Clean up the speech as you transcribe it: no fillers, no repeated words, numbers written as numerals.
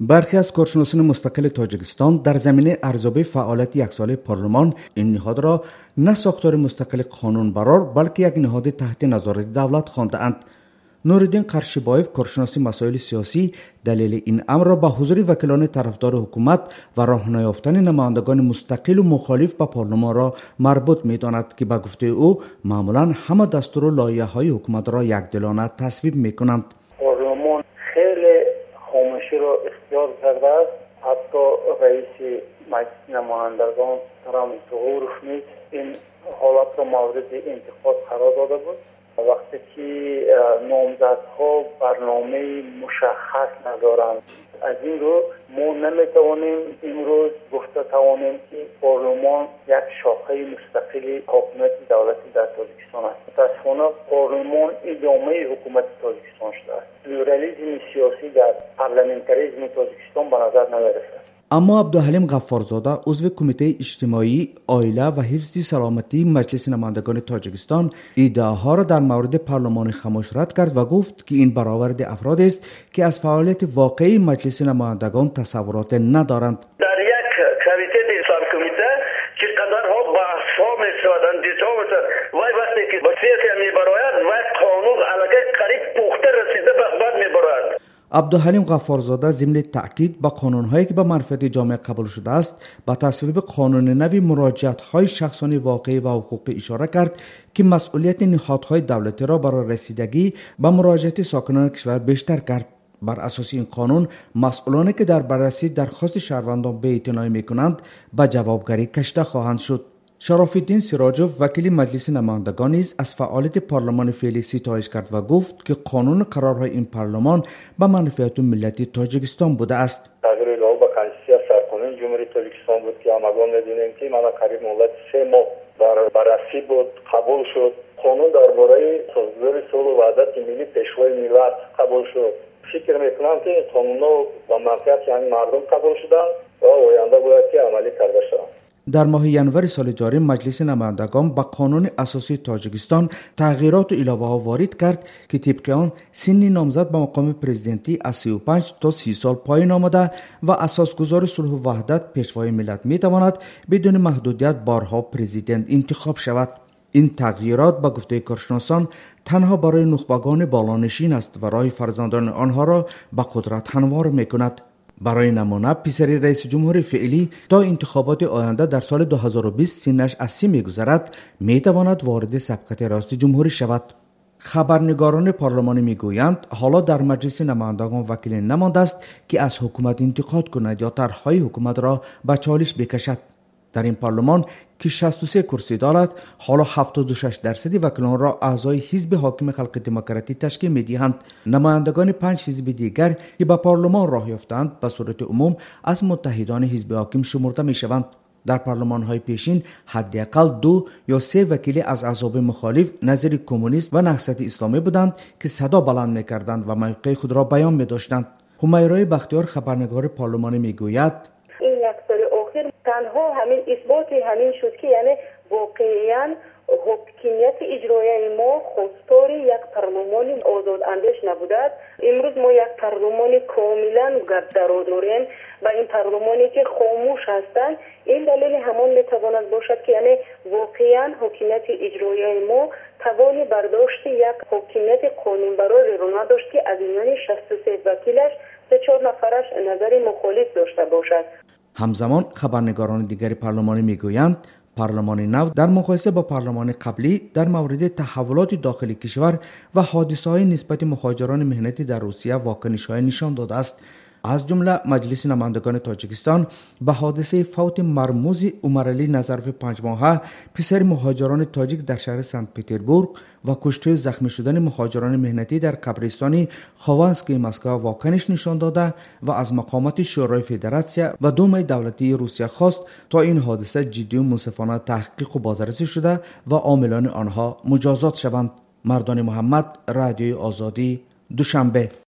برخی از کارشناسان مستقل تاجیکستان در زمینه ارزیابی فعالیت یک ساله پارلمان این نهاد را نه ساختار مستقل قانونبرار بلکه یک نهاد تحت نظارت دولت خوانده‌اند. نورالدین قرشیبایف کارشناس مسائل سیاسی دلیل این امر را به حضور وکیلان طرفدار حکومت و راه نیافتن نمایندگان مستقل و مخالف به پارلمان را مربوط می‌داند که به گفته او معمولا همه دستور و لایحه‌های حکومت را یکدلانه تصویب می‌کنند. پارلمان خیلی خاموشی را اختیار کرده است. حتی رئیس مجلس نمایندگان رامز ظهور نیز این حالت را مورد انتقاد قرار داده بود. وقتی که نامزدها برنامه مشخص ندارند، از این رو ما نمیتوانیم امروز گفته توانیم که پارلمان یک شاخه مستقل حکومت دولتی در تاجیکستان است. متاسفانه پارلمان ادامه حکومت تاجیکستان شده است. پلورالیسم سیاسی در پارلمانتاریسم تاجیکستان به نظر نمیرسد. اما عبدالحلیم غفارزاده عضو کمیته اجتماعی، عائله و حفظ سلامتی مجلس نمایندگان تاجیکستان ادعاها را در مورد پارلمان خاموش رد کرد و گفت که این برآورد افراد است که از فعالیت واقعی مجلس نمایندگان تصورات ندارند. در یک کمیته ساب کمیته که قدرها بحث ها می‌شود اندیشه وای وقتی که به سیاست می‌براید و قانون علاقه قریب پخته رسیده به بعد می‌براید. عبدالحلیم غفارزاده ضمن تأکید به قانون‌هایی که به منفعت جامعه قبول شده است به تصویب قانون نوی مراجعت‌های شخصانی واقعی و حقوقی اشاره کرد که مسئولیت نهادهای دولتی را برای رسیدگی به مراجعت ساکنان کشور بیشتر کرد. بر اساس این قانون مسئولانی که در بررسی درخواست شهروندان بی‌اعتنایی می‌کنند به جوابگری کشیده خواهند شد. شراف‌الدین سراجوف وکیل مجلس نمایندگان نیز از فعالیت پارلمان فعلی ستایش کرد و گفت که قانون قرارهای این پارلمان به منفعت ملت تاجیکستان بوده است. تغییر الهو به کنستیتوسیون سرقانون جمهوری تاجیکستان بود که همگان می‌دونیم که من قریب مدت 3 ماه بررسی بود قبول شد. قانون درباره سازگاری صلح و وحدت ملی پیشوای ملت قبول شد. فکر می‌کنم که این قانون‌ها به منفعت یعنی مردم قبول شدن و آینده باید که عملی کرده شود. در ماه ینور سال جاری مجلس نمایندگان به قانون اساسی تاجیکستان تغییرات و علاوه‌ها وارد کرد که طبق آن سن نامزد به مقام پرزیدنتی از 35 تا 30 سال پایین آمده و اساسگزار صلح و وحدت پیشوای ملت می‌تواند بدون محدودیت بارها پرزیدنت انتخاب شود. این تغییرات به گفته کارشناسان تنها برای نخبگان بالانشین است و راه فرزندان آنها را به قدرت هموار می‌کند. برای نمونه پسر رئیس جمهور فعلی تا انتخابات آینده در سال 2020 سنش از 30 می‌گذرد می‌تواند وارد سبقت راست جمهوری شود. خبرنگاران پارلمانی میگویند حالا در مجلس نمایندگان وکیل نمانده است که از حکومت انتقاد کند یا طرح‌های حکومت را به چالش بکشد. در این پارلمان که 63 کرسی دارد حالا 76% وکیلان را اعضای حزب حاکم خلق دموکراتی تشکیل می‌دهند. نمایندگان 5 حزب دیگر که به پارلمان راه یافتند به صورت عموم از متحدان حزب حاکم شمرده می‌شوند. در پارلمان‌های پیشین حداقل 2 یا 3 وکیل از احزاب مخالف نظیر کمونیست و نهضت اسلامی بودند که صدا بلند می‌کردند و موقع خود را بیان می‌داشتند. همیرای بختیار خبرنگار پارلمانی می‌گوید این یک سال اخیر تنها همین اثبات همین شد که یعنی واقعاً حکومت اجرایی ما خواستار یک پارلمان آزاد اندیش نبوده است. امروز ما یک پارلمان کاملا گردرو داریم و این پارلمانی که خاموش هستند این دلیل همان میتواند باشد که یعنی واقعاً حکومت اجرایی ما توان برداشت یک حکومت قانونبرار را نداشت که از میان 63 وکیلش 3-4 نفرش نظر مخالف داشته باشد. همزمان خبرنگاران دیگر پارلمانی میگویند پارلمان نو در مقایسه با پارلمان قبلی در مورد تحولات داخلی کشور و حادثه‌های نسبت مهاجران مهنتی در روسیه واکنش‌های نشان داده است. از جمله مجلس نمایندگان تاجیکستان به حادثه فوت مرموز عمرعلی نظرف 5 ماهه پسر مهاجران تاجیک در شهر سنت پترزبورگ و کشته زخمی شدن مهاجران مهنتی در قبرستان خوانسکی مسکو واکنش نشان داده و از مقامات شورای فدراسیون و دومای دولتی روسیه خواست تا این حادثه جدی و منصفانه تحقیق و بازرسی شده و عاملان آنها مجازات شوند. مردان محمد، رادیوی آزادی، دوشنبه.